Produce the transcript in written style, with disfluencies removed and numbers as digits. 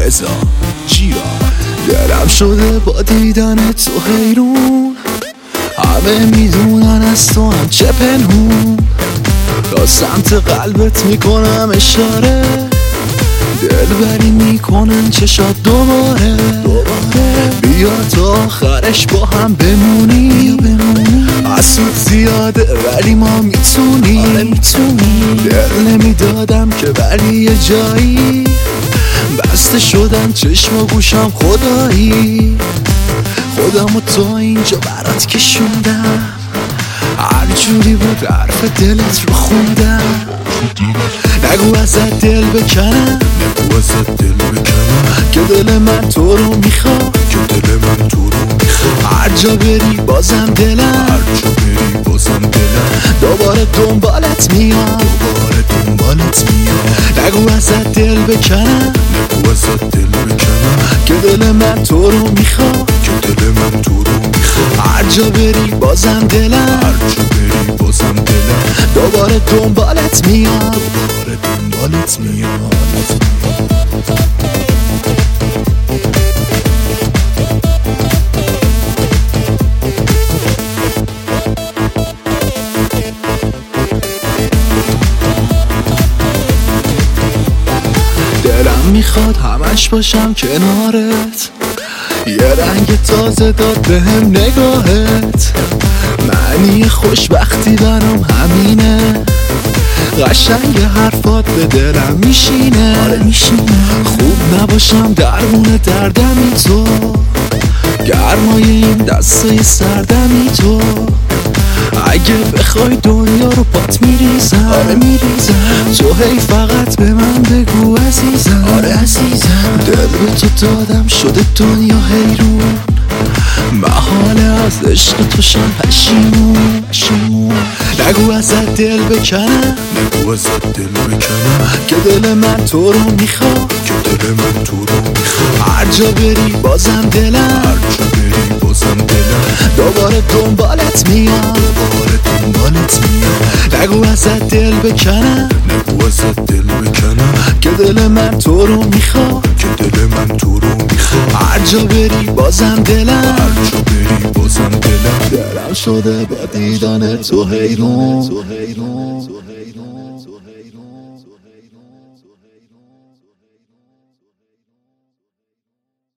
رضا جیا. دلم شده با دیدن تو حیرون، همه میدونن از تو هم چه پنهون. تا سمت قلبت میکنم اشاره، دلبری میکنن چشات دوباره. بیا تا آخرش با هم بمونی، حسود زیاده ولی ما میتونی. دل نمیدادم که ولی یه جایی بسته شدن چشم و گوشم خدایی. خودمو تا اینجا برات کشوندم، هر جوری بود حرف دلت رو خوندم. نگو ازت دل بکنم، نگو ازت دل بکنم، که دل من تو رو میخواد، که دل من تو رو میخواد. هر جا بری بازم دلم، هر جا بری بازم دلم دوباره دنبالت میاد، دوباره دنبالت میاد. نگو ازت دل بکنم، نگو ازت دل بکنم، که دل من تو رو میخواد، که دل من تو رو میخواد. هر جا بری بازم دلم، هر جا بری بازم دلم دوباره دنبالت میاد، دوباره دنبالت میاد. دلم میخواد همش باشم کنارت، یه رنگ تازه داد بهم نگاهت. معنی خوشبختی برام همینه، قشنگ حرفات به دلم میشینه. خوب نباشم درمون دردمی تو، گرمای این دستای سردمی تو. اگه بخوای دنیا رو پات میریزم، تو هی فقط به من بگو عزیزم. دل به تو دادم شده دنیا حیرون، محاله از عشق تو شم پشیمون. نگو ازت دل بکنم، نگو ازت دل بکنم، که دل من تو رو میخواد، که دل من تو رو میخواد. هر جا بری بازم دلم، هر جا بری بازم دلم دوباره دنبالت میاد، دوباره دنبالت میاد. نگو ازت دل بکنم، نگو ازت دل بکنم، که دل من تو رو میخواد، که دل من تو رو میخواد. هر جا بری بازم دلم، هر جا بری بازم دلم دلم شده با دیدن تو حیرون.